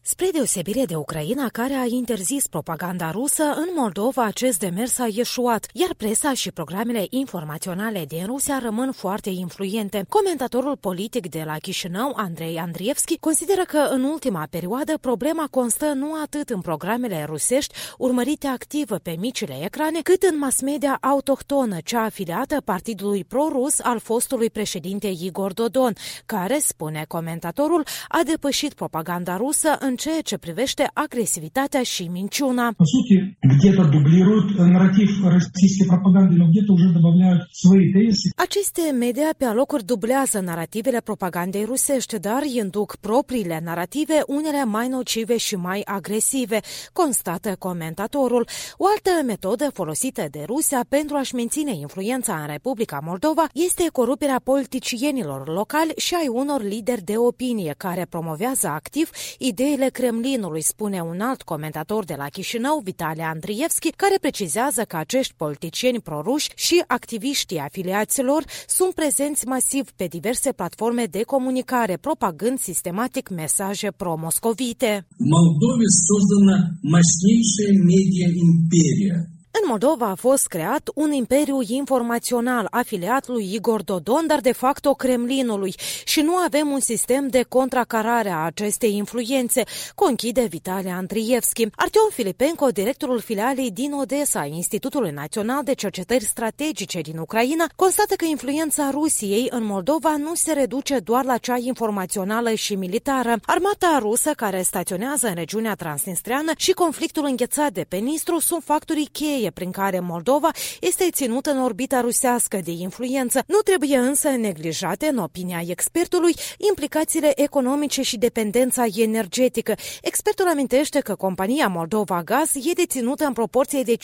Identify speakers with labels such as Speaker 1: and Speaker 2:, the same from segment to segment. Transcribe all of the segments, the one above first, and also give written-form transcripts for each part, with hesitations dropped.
Speaker 1: Spre deosebire de Ucraina, care a interzis propaganda rusă, în Moldova acest demers a ieșuat, iar presa și programele informaționale din Rusia rămân foarte influente. Comentatorul politic de la Chișinău, Andrei Andrievski, consideră că în ultima perioadă problema constă nu atât în programele rusești urmărite activ pe micile ecrane, cât în mass media autohtonă, cea afiliată partidului pro-rus al fostului președinte Igor Dodon, care, spune comentatorul, a depășit propaganda rusă în ceea ce privește agresivitatea și minciuna.
Speaker 2: По сути, где-то дублируют нарратив российской пропаганды, но где-то уже добавляют свои тезисы.
Speaker 1: Aceste media pe alocuri dublează narativele propagandei rusești, dar induc propriile narative, unele mai nocive și mai agresive, constată comentatorul. O altă metodă folosită de Rusia pentru a-și menține influența în Republica Moldova este coruperea politicienilor locali și ai unor lideri de opinie care promovează activ ideile Kremlinului, spune un alt comentator de la Chișinău, Vitali Andrievski, care precizează că acești politicieni proruși și activiștii afiliaților sunt prezenți masiv pe diverse platforme de comunicare, propagând sistematic mesaje pro-moscovite.
Speaker 3: В Молдове создана мощнейшая медиа-империя.
Speaker 1: În Moldova a fost creat un imperiu informațional afiliat lui Igor Dodon, dar de facto Kremlinului, și nu avem un sistem de contracarare a acestei influențe, conchide Vitali Andrievski. Artyom Filipenko, directorul filialei din Odessa, Institutului Național de Cercetări Strategice din Ucraina, constată că influența Rusiei în Moldova nu se reduce doar la cea informațională și militară. Armata rusă care staționează în regiunea transnistreană și conflictul înghețat de pe Nistru sunt factorii cheie prin care Moldova este ținută în orbita rusească de influență. Nu trebuie însă neglijate, în opinia expertului, implicațiile economice și dependența energetică. Expertul amintește că compania Moldova Gaz e deținută în proporție de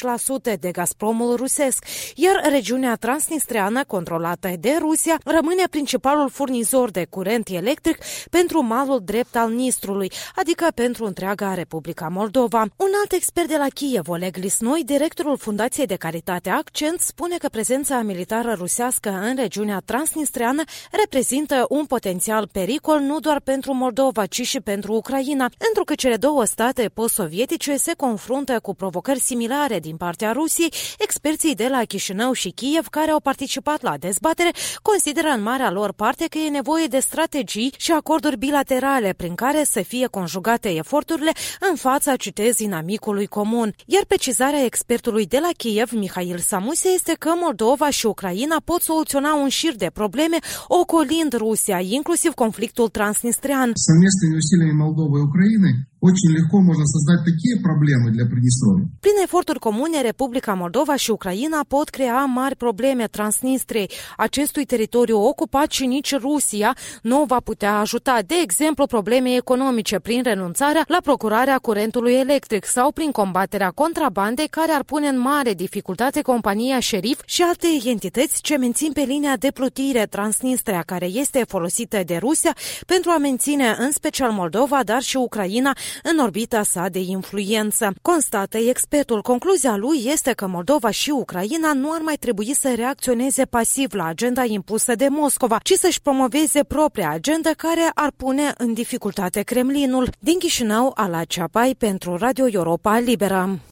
Speaker 1: 50% de Gazpromul rusesc, iar regiunea transnistreană, controlată de Rusia, rămâne principalul furnizor de curent electric pentru malul drept al Nistrului, adică pentru întreaga Republica Moldova. Un alt expert de la Kiev, Oleg Lisnoi, directorul Fundației de Caritate Accent, spune că prezența militară rusească în regiunea transnistreană reprezintă un potențial pericol nu doar pentru Moldova, ci și pentru Ucraina, întrucât cele două state post-sovietice se confruntă cu provocări similare din partea Rusiei. Experții de la Chișinău și Kiev, care au participat la dezbatere, consideră în marea lor parte că e nevoie de strategii și acorduri bilaterale prin care să fie conjugate eforturile în fața, citez, inamicului comun. Iar precizarea expertului de la Kiev, Mihail Samuse, este că Moldova și Ucraina pot soluționa un șir de probleme ocolind Rusia, inclusiv conflictul transnistrean.
Speaker 2: Совместными усилиями Молдовы и Украины очень легко можно создать такие проблемы для Приднестровья.
Speaker 1: Prin eforturi comune, Republica Moldova și Ucraina pot crea mari probleme Transnistriei, acestui teritoriu ocupat, și nici Rusia nu va putea ajuta, de exemplu, probleme economice prin renunțarea la procurarea curentului electric sau prin combaterea contrabandei, care ar pune în mare dificultate compania Șerif și alte entități ce mențin pe linia de plutire Transnistria, care este folosită de Rusia pentru a menține în special Moldova, dar și Ucraina în orbita sa de influență. Constată expertul, concluzia lui este că Moldova și Ucraina nu ar mai trebui să reacționeze pasiv la agenda impusă de Moscova, ci să-și promoveze propria agenda care ar pune în dificultate Kremlinul. Din Chișinău, Ala Ceapai pentru Radio Europa Liberă.